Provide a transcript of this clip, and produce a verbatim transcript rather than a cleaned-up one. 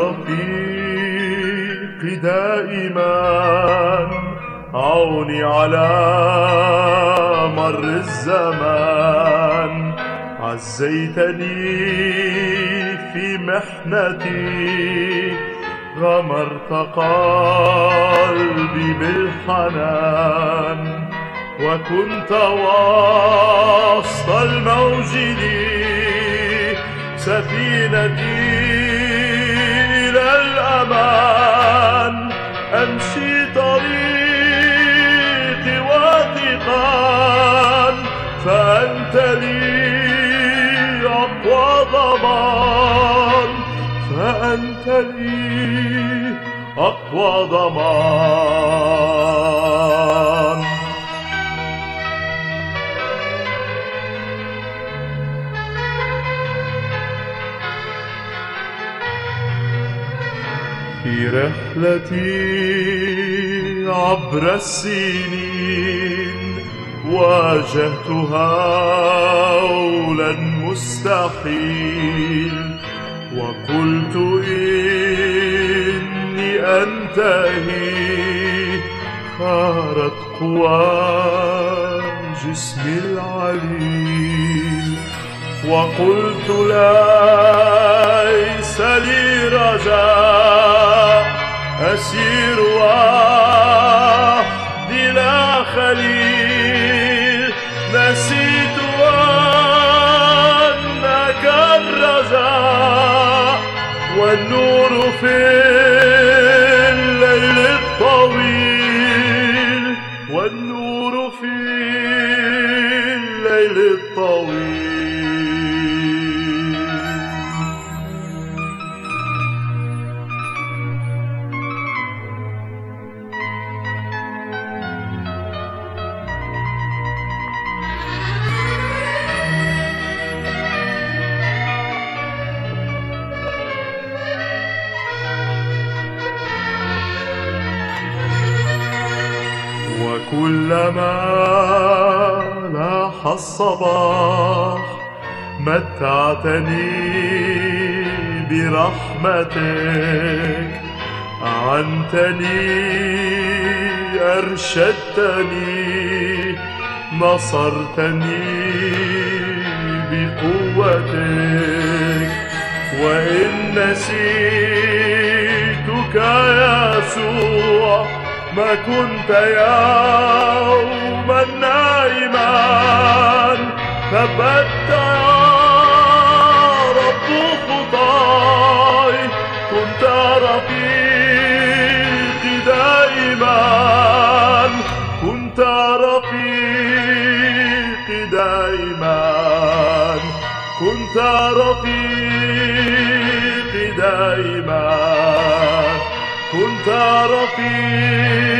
رفيقي دائما، عوني على مر الزمان. عزيتني في محنتي، غمرت قلبي بالحنان، وكنت وسط الموج لي سفينتي إلى الأمان. أمشي طريقي واثقا، فأنت لي أقوى ضمان، فأنت لي أقوى ضمان. في رحلتي عبر السنين، واجهت هولا مستحيل، وقلت إني أنتهي. خارت قوى جسمي العليل، وقلت ليس لي رجاء. أسير وحدي لا خليل، نسيت أنك الرجاء والنور في الليل الطويل، والنور في الليل الطويل. وكلما لاح الصباح، متعتني برحمتك. أعنتني، أرشدتني، نصرتني بقوتك. وإن نسيتك يسوع، ما كنت يوما نائما. ثبت يا رب خطاي، كنت رفيقي دائما، كنت رفيقي دائما، كنت رفيقي دائما، كنت رفيقي